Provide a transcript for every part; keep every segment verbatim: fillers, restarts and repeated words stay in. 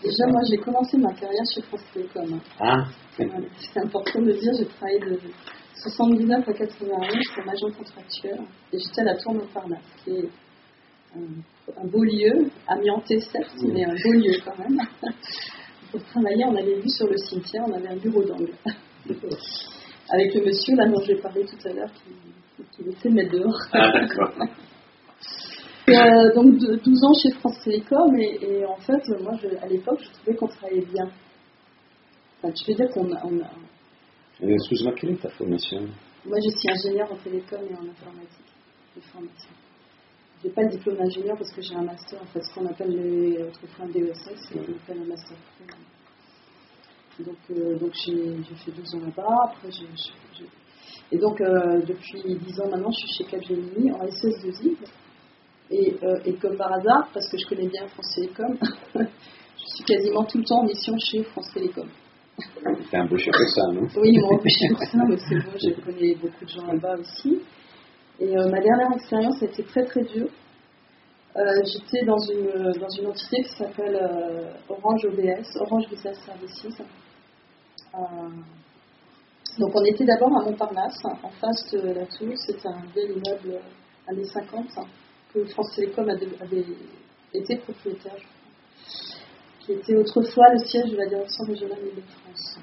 Déjà, moi, j'ai commencé ma carrière chez France Télécom. Ah. Voilà. C'est important de le dire, j'ai travaillé de soixante-dix-neuf à quatre-vingt-onze comme agent contractuel. Et j'étais à la Tour Montparnasse, qui est un, un beau lieu, amianté certes, mais un beau lieu quand même. Pour travailler, on avait vu sur le cimetière, on avait un bureau d'angle. Avec le monsieur, là dont j'ai parlé tout à l'heure, qui, qui laissait le mettre dehors. Ah, d'accord. Et, euh, donc de, douze ans chez France Télécom, et, et en fait, moi, je, à l'époque, je trouvais qu'on travaillait bien. Enfin, je veux dire qu'on a... On a Excuse-moi, quelle est ta formation? Moi, je suis ingénieur en télécom et en informatique, de formation. Je n'ai pas le diplôme d'ingénieur parce que j'ai un master, en fait, ce qu'on appelle les, autrefois un D E S S, et on appelle un master. Donc, euh, donc j'ai, j'ai fait douze ans là-bas, après j'ai... j'ai, j'ai... Et donc, euh, depuis dix ans maintenant, je suis chez Capgemini en S S deux I. Et, euh, et comme par hasard, parce que je connais bien France Télécom, je suis quasiment tout le temps en mission chez France Télécom. T'es embauché pour ça, non? Oui, ils m'ont embauché pour ça, mais c'est bon, j'ai connu beaucoup de gens là-bas aussi. Et euh, ma dernière expérience a été très très dure. Euh, j'étais dans une, dans une entité qui s'appelle euh, Orange O B S, Orange Business Services. Euh, donc on était d'abord à Montparnasse, en face de la tour. C'était un vieil immeuble années cinquante, que France Télécom avait été propriétaire, je crois, qui était autrefois le siège de la direction régionale Île-de-France,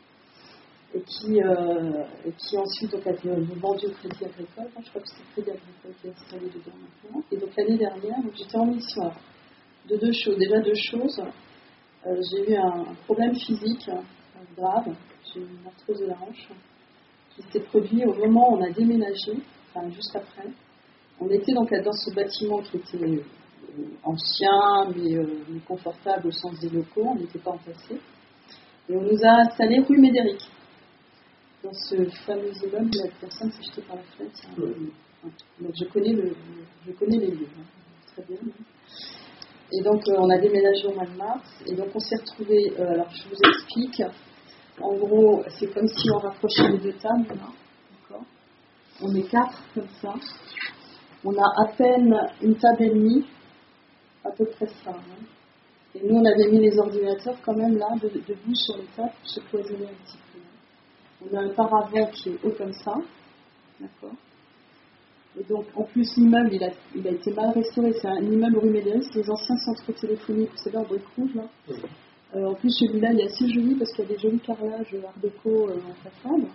et qui, euh, et qui ensuite donc, a été vendu au Crédit Agricole. Enfin, je crois que c'est le Crédit Agricole qui est installé dedans maintenant. Et donc l'année dernière, donc, j'étais en mission alors, de deux choses. Déjà deux choses. Euh, j'ai eu un, un problème physique euh, grave. J'ai eu une arthrose de la hanche qui s'est produit au moment où on a déménagé, enfin juste après. On était donc dans ce bâtiment qui était euh, ancien, mais, euh, mais confortable au sens des locaux, on n'était pas entassés. Et on nous a installés rue Médéric, dans ce fameux immeuble où la personne s'est jetée par la fenêtre. Hein. Donc je connais, le, je connais les lieux, hein. Très bien. Hein. Et donc euh, on a déménagé au mois de mars, et donc on s'est retrouvés, euh, alors je vous explique, en gros, c'est comme si on rapprochait les deux tables, là, d'accord. On est quatre comme ça. On a à peine une table et demie, à peu près ça. Hein. Et nous, on avait mis les ordinateurs quand même là, de, debout sur les tables, pour se cloisonner un petit peu. On a un paravent qui est haut comme ça, d'accord. Et donc, en plus, l'immeuble, il a, il a été mal restauré. C'est un immeuble rue Médéric, c'est les anciens centres téléphoniques, vous savez, en briques rouges, là. Euh, en plus, celui-là, il est assez joli parce qu'il y a des jolis carrelages art déco euh, en façade.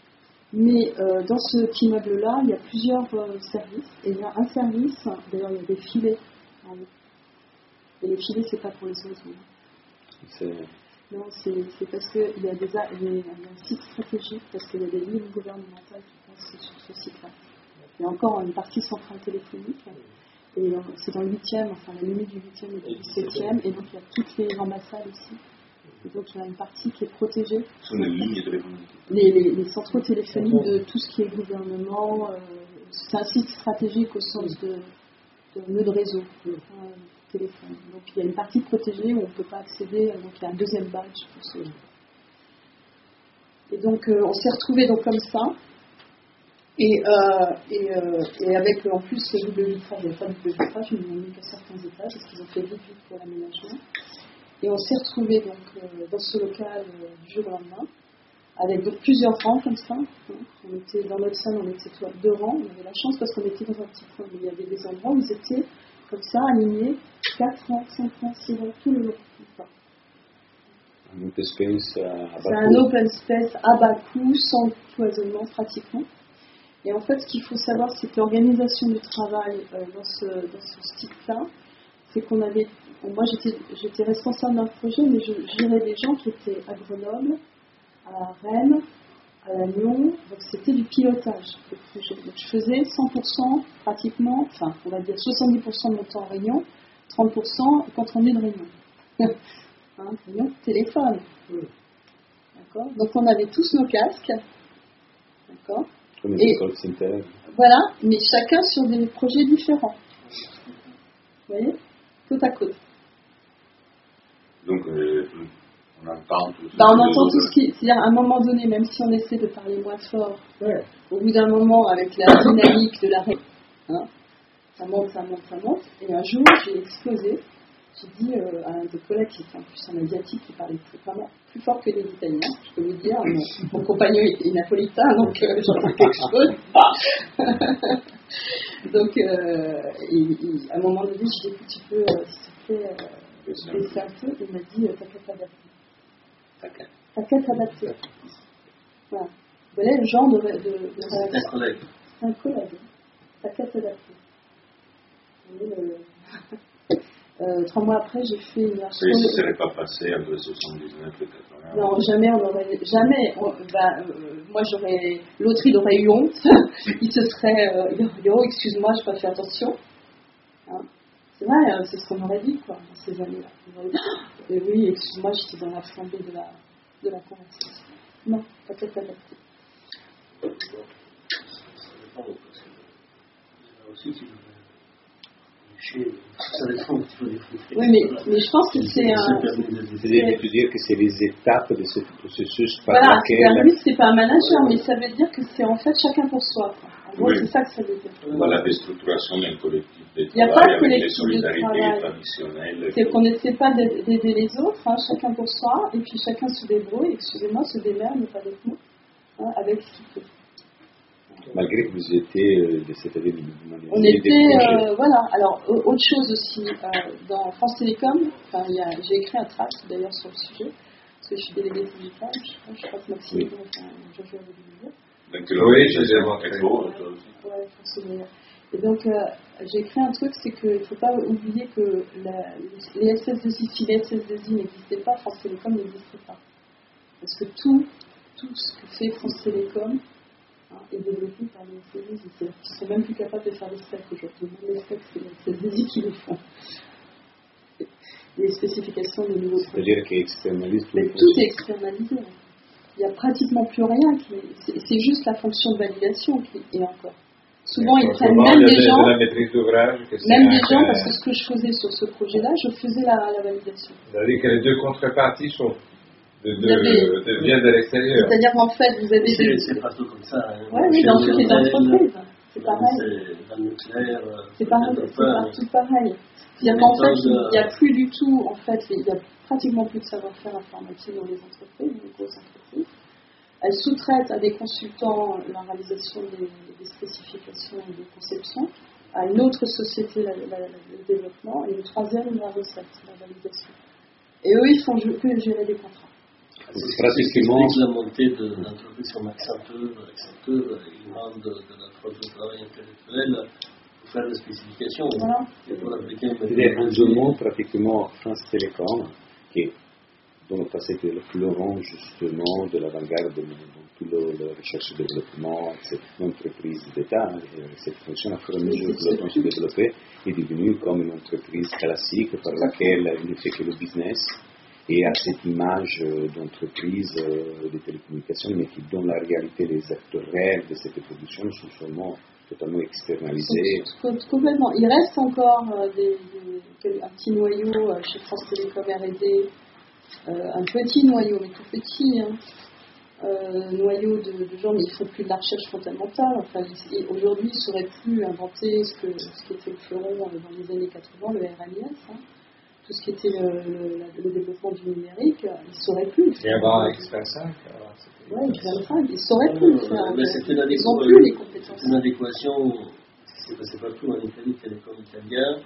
Mais euh, dans cet immeuble-là, il y a plusieurs euh, services. Et il y a un service, d'ailleurs, il y a des filets en haut. Et les filets, c'est pas pour les oiseaux. C'est... Non, c'est, c'est parce qu'il y, a des, il y a un site stratégique, parce qu'il y a des lignes gouvernementales qui passent sur ce site-là. Il y a encore une partie centrale téléphonique. Et euh, c'est dans le huitième, enfin la limite du huitième et du dix-septième. Et donc il y a toutes les ambassades aussi. Et donc il y a une partie qui est protégée. Ce sont les lignes téléphoniques. Les, les, les centraux téléphoniques de tout ce qui est gouvernement. Euh, c'est un site stratégique au sens de, de nœud de réseau, euh, téléphone. Donc il y a une partie protégée où on ne peut pas accéder. Donc il y a un deuxième badge pour ceux. Et donc euh, on s'est retrouvés donc comme ça. Et, euh, et, euh, et avec en plus le double vitrage, il n'y a pas de double vitrage, ils n'ont mis qu'à certains étages parce qu'ils ont fait vite vite pour l'aménagement. Et on s'est retrouvés donc euh, dans ce local euh, du jour au lendemain, avec donc, plusieurs rangs comme ça. Hein. On était dans notre salle, on était deux rangs. On avait la chance parce qu'on était dans un petit coin, mais il y avait des endroits où ils étaient comme ça alignés, quatre rangs, cinq rangs, six rangs, tout le long. Un open space à bas coût. C'est un open space à bas coût, sans cloisonnement pratiquement. Et en fait, ce qu'il faut savoir, c'est que l'organisation du travail euh, dans ce, dans ce style-là, c'est qu'on avait... Bon, moi, j'étais, j'étais responsable d'un projet, mais je gérais des gens qui étaient à Grenoble, à Rennes, à Lannion. Donc, c'était du pilotage de projet. Donc, je faisais cent pour cent pratiquement, enfin, on va dire soixante-dix pour cent de mon temps en réunion, trente pour cent compte rendu de réunion. Hein, réunion, téléphone. D'accord. Donc, on avait tous nos casques. D'accord. Comme et center. Voilà, mais chacun sur des projets différents. Vous voyez, côte à côte. Donc, euh, on entend tout, bah, on entend tout ce qui... C'est-à-dire, à un moment donné, même si on essaie de parler moins fort, ouais. Au bout d'un moment, avec la dynamique de la réunion, hein, ça monte, ça monte, ça monte, et un jour, j'ai explosé j'ai dit euh, à un des collègues qui était en plus un asiatique qui parlait plus, vraiment, plus fort que les Italiens, je peux vous dire, mon, mon compagnon était napolitain, donc euh, j'en ai quelque chose. donc, euh, il, il, à un moment donné, je lui ai dit, tu peux, euh, s'il te plaît, euh, baisser un peu, il m'a dit, t'as qu'à t'adapter. T'as qu'à t'adapter. Voilà. Vous voyez le genre de... de, de, de c'est un collègue. C'est un collègue. T'as qu'à t'adapter. Vous voyez le... Euh, trois mois après, j'ai fait une version. Ça ne serait pas passé entre soixante-dix-neuf et quatre-vingts. Non, jamais on aurait. Jamais. On, bah, euh, moi, j'aurais. L'autre, il aurait eu honte. il se serait. Euh, il aurait dit, oh, excuse-moi, je n'ai pas fait attention. Hein, c'est vrai, euh, c'est ce qu'on aurait dit, quoi, dans ces années-là. On aurait dit, et oui, excuse-moi, j'étais dans la flambée de la, de la conversation. Non, t'as peut-être adapté. Ça dépend, parce que il y en a aussi qui ça dépend un petit peu des fruits. Oui, mais, mais je pense que c'est un. C'est-à-dire que tu dis que c'est les étapes de ce processus par voilà, laquelle. Voilà, lui, c'est pas un manager, mais ça veut dire que c'est en fait chacun pour soi. Quoi. En gros, oui. C'est ça que ça veut dire. Voilà, la déstructuration d'un collectif de travail. Il n'y a pas de avec collectif les solidarités de travail. traditionnelles. C'est qu'on n'essaie pas d'aider les autres, hein, chacun pour soi, et puis chacun se débrouille, excusez-moi, se démerde, pas avec nous, hein, avec ce qu'il peut. Malgré que vous étiez euh, de cette année de On était, euh, voilà. Alors, autre chose aussi, euh, dans France Télécom, j'ai écrit un tract d'ailleurs sur le sujet, parce que je suis déléguée digitale, je, je crois que Maxime, oui. Enfin, je vais vous le dire. Donc, oui, je les ai montrés. Ouais, ouais, et donc, euh, j'ai écrit un truc, c'est qu'il ne faut pas oublier que la, les S S deux I, si les S S deux I n'existaient pas, France Télécom n'existerait pas. Parce que tout, tout ce que fait France Télécom, est développé par les S S deux I, qui ne sont même plus capables de faire des specs aujourd'hui. Les specs, c'est les S S deux I qui les font. Les spécifications de nouveaux produits. C'est-à-dire qu'ils externalisent tout. Mais tout est externalisé. Il n'y a pratiquement plus rien. Qui est... C'est juste la fonction de validation qui est encore. Souvent, ils prennent même des gens, de la maîtrise d'ouvrage, même des gens, parce que ce que je faisais sur ce projet-là, je faisais la, la validation. C'est-à-dire que les deux contreparties sont De, de, avez, de viennent de l'extérieur. C'est-à-dire qu'en fait, vous avez c'est, des... c'est partout comme ça. Hein. Oui, oui, dans toutes les entreprises. C'est pareil. C'est dans le nucléaire. C'est pareil, c'est partout pareil. C'est-à-dire qu'en fait, il n'y a plus du tout, en fait, il n'y a pratiquement plus de savoir-faire informatique dans les entreprises, les grosses entreprises. Elles sous-traitent à des consultants la réalisation des, des spécifications et des conceptions, à une autre société la, la, la, le développement, et le troisième, la recette, la validation. Et eux, ils font que gérer des contrats. C'est pratiquement la montée de l'entreprise comme Accenture. Accenture, ils demandent de, de la force de travail intellectuelle pour faire des spécifications. Voilà. Et pour appliquer une C'est-à-dire un domaine pratiquement France Télécom, qui est dans le passé était le fleuron justement de l'avant-garde dans tout le, le recherche et développement, cette entreprise d'État, cette fonction à fur et à mesure que l'autre se développait, est devenue comme une entreprise classique par laquelle il ne fait que le business. Et à cette image d'entreprise de télécommunications, mais qui, dans la réalité, les acteurs réels de cette production sont seulement totalement externalisés. Complètement. Il reste encore euh, des, des, un petit noyau euh, chez France Télécom R et D, euh, un petit noyau, mais tout petit, hein, euh, noyau de, de gens, mais ils ne font plus de la recherche fondamentale. Enfin, ils, aujourd'hui, ils ne sauraient plus inventer ce, que, ce qui était le fleuron dans les années quatre-vingts, le R M I S. Hein. Tout ce qui était le, le, le développement du numérique, ils ne sauraient plus le faire. Et avant X vingt-cinq Oui, X vingt-cinq, ils ne sauraient plus le faire. Mais c'était ils n'ont plus les compétences. C'est une adéquation, c'est passé partout en Italie, Télécom italien,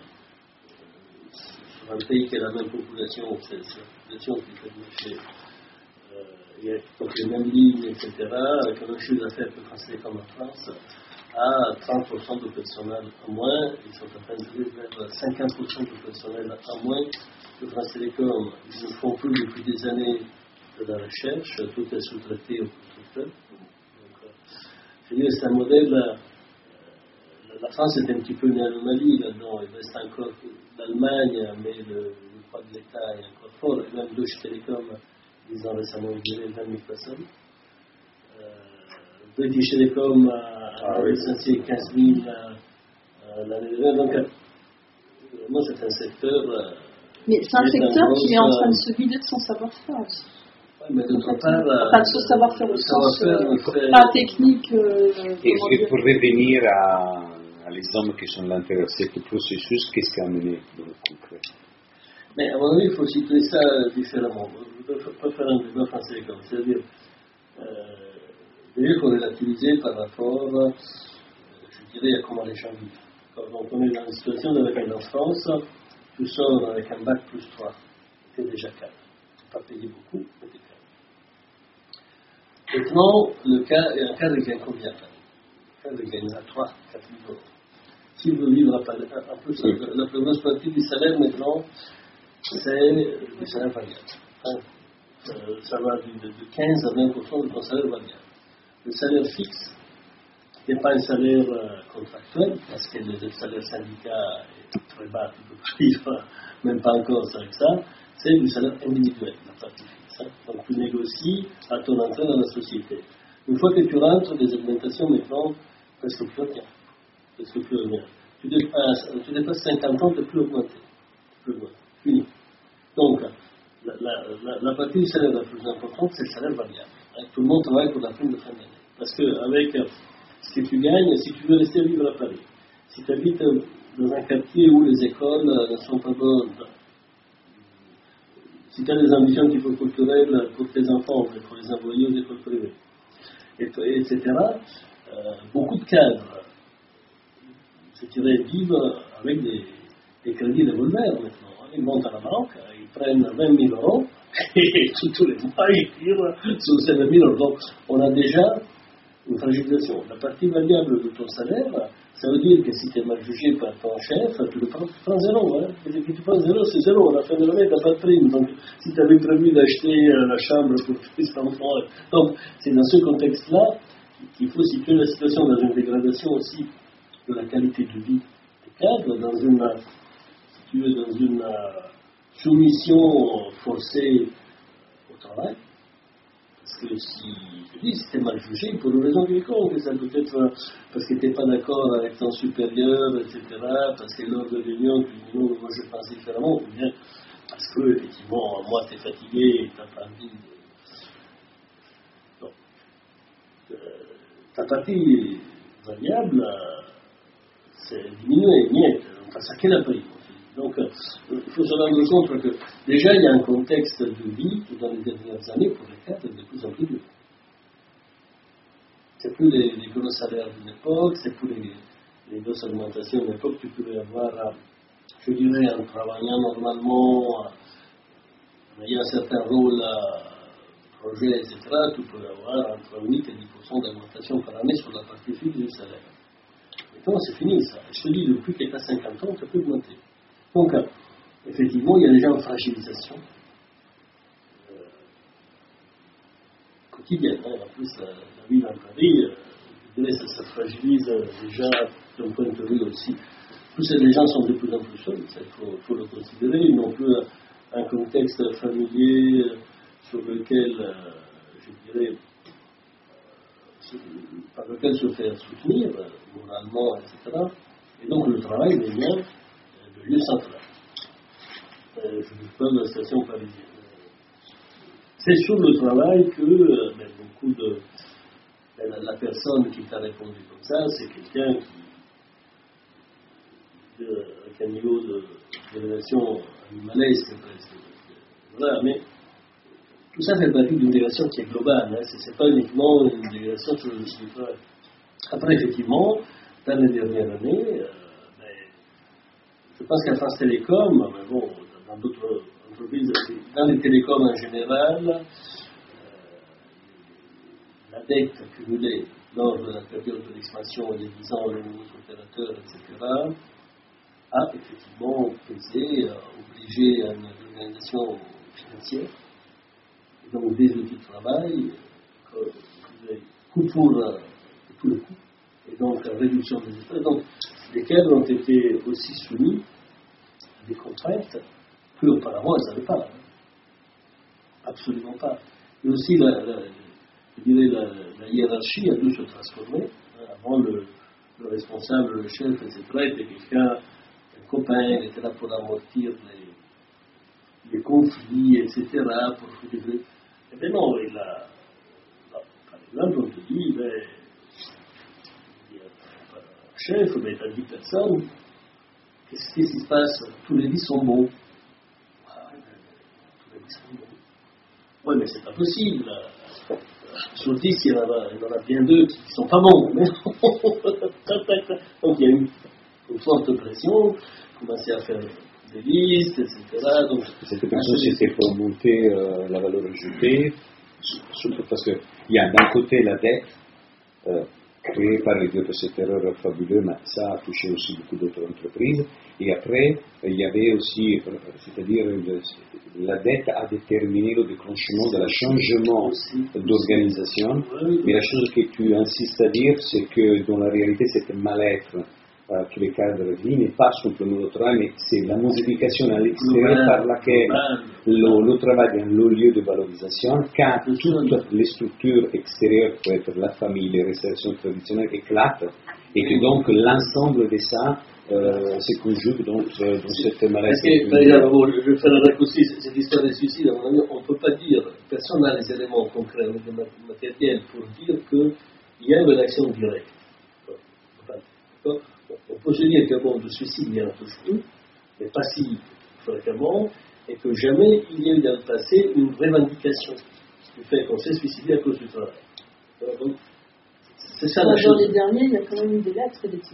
sur un pays qui a la même population, c'est la population qui fait le marché. Euh, il y a donc les mêmes lignes, et cetera, avec un chiffre d'affaires que France Télécom en France, à trente pour cent de personnel en moins, ils sont en train de vers cinquante pour cent de personnel en moins que France Télécom. Ils ne font plus depuis des années de la recherche, tout est sous-traité aux constructeurs. Donc, euh, je veux dire, c'est un modèle, euh, la France est un petit peu une anomalie là-dedans, il reste encore l'Allemagne, mais le, le poids de l'État est encore fort, et même Deutsche Telekom, ils ont récemment viré vingt mille personnes. Euh, British Telecom a licencié quinze mille euh, l'année dernière. Donc, euh, vraiment, c'est un secteur. Euh, mais c'est un secteur qui est en train de se vider de son savoir-faire aussi. Oui, mais d'autre part. Enfin, de son savoir-faire au sens euh, fait... pas technique. Euh, Est-ce que pour revenir à, à les hommes qui sont là à l'intérieur de ce processus, qu'est-ce qui a mené dans le concret? Mais à mon avis, il faut situer ça différemment. Je ne peux pas faire un débat français comme ça. C'est-à-dire, euh, déjà, il faut relativiser par rapport, euh, je dirais, à comment les gens vivent. Quand on est dans une situation dans laquelle en France, tu sors avec un bac plus trois, tu es déjà calme. Tu n'as pas payé beaucoup, mais tu es calme. Maintenant, le cas, un cadre gagne combien? Un cadre gagnera trois, quatre mille euros. Si vous vivez à Paris, en plus, la plus grosse partie du salaire maintenant, c'est le salaire variable. Hein, euh, ça va de, de quinze à vingt pour cent de ton salaire variable. Le salaire fixe n'est pas un salaire euh, contractuel, parce que le, le salaire syndicat est très bas, tu ne peux pas vivre, même pas encore avec ça, c'est du salaire individuel, la partie fixe. Hein. Donc tu négocies à ton entrée dans la société. Une fois que tu rentres, les augmentations maintenant, presque plus rien. Presque plus rien. Tu dépasses, tu dépasses cinquante ans, tu ne peux plus augmenter. Plus augmenter. Fini. Donc, la, la, la, la partie du salaire la plus importante, c'est le salaire variable. Hein. Tout le monde travaille pour la prime de fin d'année. Parce qu'avec ce que tu gagnes, si tu veux rester vivre à Paris, si tu habites dans un quartier où les écoles ne sont pas bonnes, si tu as des ambitions qu'il faut culturelles pour tes enfants, il faut les envoyer aux écoles privées, et, et cetera, euh, beaucoup de cadres, je dirais, vivent avec des, des crédits revolver maintenant. Ils montent à la banque, ils prennent vingt mille euros, et tous les mois, ils tirent sur ces vingt mille euros. Donc, on a déjà une fragilisation. La partie variable de ton salaire, ça veut dire que si tu es mal jugé par ton chef, tu le prends, tu prends zéro. Hein. Et si tu prends zéro, c'est zéro. À la fin de l'année, tu n'as pas de prime. Donc, si tu avais prévu d'acheter euh, la chambre pour tes enfants. Donc, c'est dans ce contexte-là qu'il faut situer la situation dans une dégradation aussi de la qualité de vie des cadres, dans une, si tu veux, dans une uh, soumission forcée au travail. Parce que si, je dis, si t'es mal jugé, pour une raison quelconque, ça peut être parce que t'es pas d'accord avec ton supérieur, et cetera, parce que lors de l'union, tu dis non, moi je pense différemment, ou bien parce que, effectivement, moi t'es fatigué et t'as pas envie de... Donc, euh, ta partie variable, c'est diminué, niet, on passe à quel prix. Donc, euh, il faut se rendre compte que déjà, il y a un contexte de vie qui, dans les dernières années, pour les cadres, est de plus en plus dur. C'est plus les, les gros salaires d'une époque, c'est plus les, les grosses augmentations d'une époque. Tu pouvais avoir, je dirais, en travaillant normalement, en ayant un certain rôle, projet, et cetera, tu pouvais avoir entre huit et dix pour cent d'augmentation par année sur la partie fixe du salaire. Maintenant, c'est fini ça. Je te dis, depuis que tu as cinquante ans, tu peux augmenter. Donc, effectivement, il y a déjà une fragilisation euh, quotidienne. Hein. En plus, la, la vie dans Paris, euh, je dirais, ça se fragilise euh, déjà d'un point de vue aussi. Plus les gens sont de plus en plus seuls, il faut, faut le considérer. Ils n'ont plus un, un contexte familier euh, sur lequel, euh, je dirais, euh, par lequel se faire soutenir, euh, moralement, et cetera. Et donc, le travail devient lieu central. Euh, je ne parle pas de la station parisienne. C'est sur le travail que euh, ben, beaucoup de. Ben, la, la personne qui t'a répondu comme ça, c'est quelqu'un qui. De, avec un niveau de, de relation animalesque presque. Voilà, mais tout ça fait partie d'une délégation qui est globale. Hein, ce n'est pas uniquement une délégation sur le site du travail. Après, effectivement, dans les dernières années, euh, je pense qu'à France Télécom, mais bon, dans d'autres entreprises, dans les télécoms en général, euh, la dette accumulée lors de la période de l'expansion il y a dix ans, les nouveaux opérateurs, et cetera, a effectivement pesé, euh, obligé à une organisation financière, et donc des outils de travail, euh, coût pour euh, tout le coût, et donc la réduction des effets. Donc, lesquels ont été aussi soumis à des contraintes qu'auparavant elles n'avaient pas. Hein. Absolument pas. Et aussi, la, la, je dirais, la, la hiérarchie a dû se transformer. Hein. Avant, le, le responsable, le chef, et cetera, était quelqu'un, un copain, il était là pour amortir les, les conflits, et cetera, pour faire des... Eh bien non, il a, par exemple, on te dit, ben, chef, mais tu as dix personnes, qu'est-ce qui se passe? Tous les dix sont bons. Oui, mais c'est pas possible. Sur dix, il y en a, il y en a bien deux qui sont pas bons. Mais donc il y a eu une forte pression, commencer à faire des listes, et cetera. Donc, cette personne, c'était pour monter euh, la valeur ajoutée, surtout parce qu'il y a d'un côté la dette, euh, créée par les deux prestataires fabuleux, mais ça a touché aussi beaucoup d'autres entreprises. Et après, il y avait aussi, euh, c'est-à-dire, le, la dette a déterminé le déclenchement de la changement d'organisation. Mais la chose que tu insistes à dire, c'est que dans la réalité, c'est un mal-être euh, que les cadres vivent, n'est pas simplement le travail, mais c'est la modification à l'extérieur par laquelle le, le travail est le lieu de valorisation, car toutes les structures extérieures, peut être la famille, les restaurations traditionnelles, éclatent, et que donc l'ensemble de ça euh, se conjugue donc, euh, dans cette maladie. Par exemple, bon, je vais faire un raccourci, cette histoire des suicides, à mon avis, on ne peut pas dire, personne n'a les éléments concrets, matériels, pour dire qu'il y a une réaction directe. D'accord. On peut se dire que bon, de suicide, il y en a toujours, mais pas si fréquemment, et que jamais il y a eu dans le passé une revendication du fait qu'on s'est suicidé à cause du travail. Donc, c'est ça la chose. Dans les derniers, il y a quand même eu des lettres et des